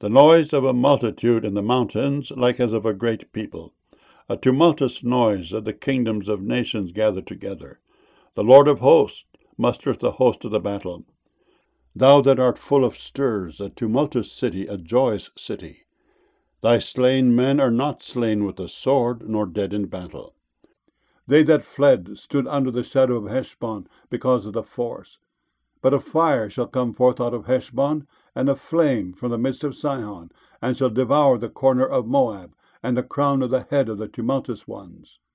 The noise of a multitude in the mountains, like as of a great people. A tumultuous noise of the kingdoms of nations gathered together. The Lord of hosts mustereth the host of the battle. Thou that art full of stirs, a tumultuous city, a joyous city. Thy slain men are not slain with the sword, nor dead in battle. They that fled stood under the shadow of Heshbon because of the force. But a fire shall come forth out of Heshbon, and a flame from the midst of Sihon, and shall devour the corner of Moab, and the crown of the head of the tumultuous ones.